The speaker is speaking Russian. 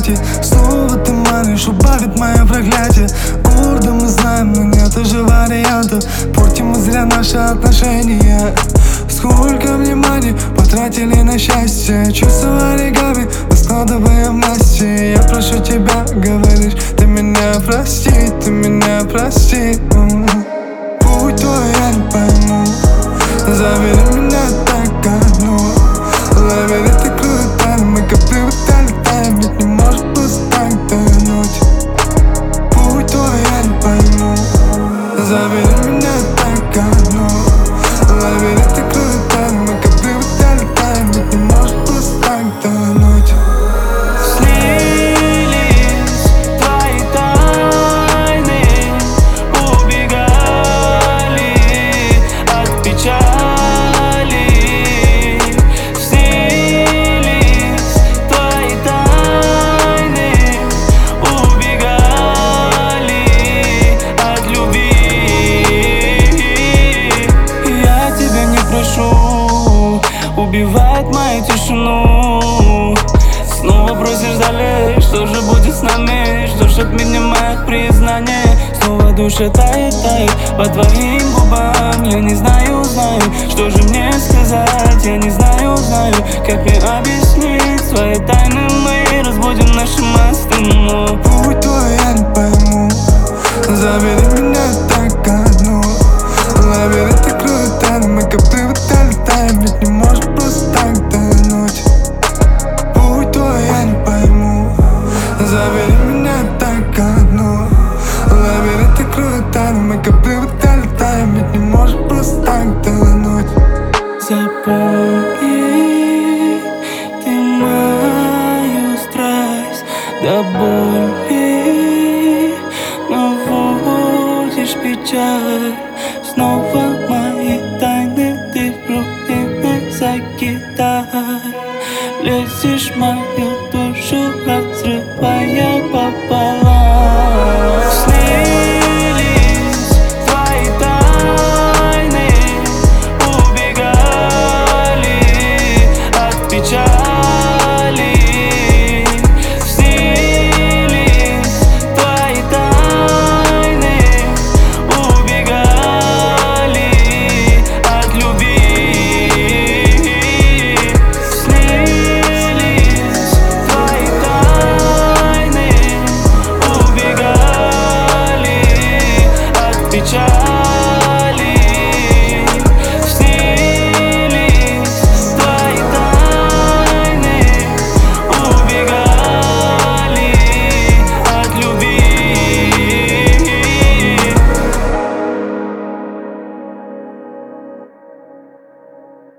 объятий. Снова ты манишь, убавит мое проклятие. Гордо мы знаем, но нет уже вариантов. Портим мы зря наши отношения. Сколько внимания потратили на счастье. Чувства оригами мы складываем вместе. Я прошу тебя, говоришь, ты меня прости, ты меня прости. Путь твой я не пойму, забери меня так одну. Лабиринты крутами, мы как привыкли летаем, ведь не может просто так тянуть. Путь твой я не пойму, забери меня так одну. Лабиринты крутами, мы как привыкли летаем, ведь не может просто так тянуть. Убивает мою тишину. Снова просишь далее, что же будет с нами? Ждешь от меня моих признаний. Снова душа тает, тает по твоим губам. Я не знаю, знаю, что же мне сказать. Я не знаю, знаю, как мне объяснить свои тайны мы разбудим наши мосты. Но путь твой я не пойму, забери меня так одну. Лабиринты крутами, мы как привыкли летаем, ведь не может просто так тянуть. Путь твой я не пойму, забери меня так одну. Лабиринты крутами, мы как привыкли летаем, ведь не может просто так тянуть. запомни ты мою страсть до боли, наводишь печаль. Снова мои тайны ты в руки не закидай. Лезешь в мою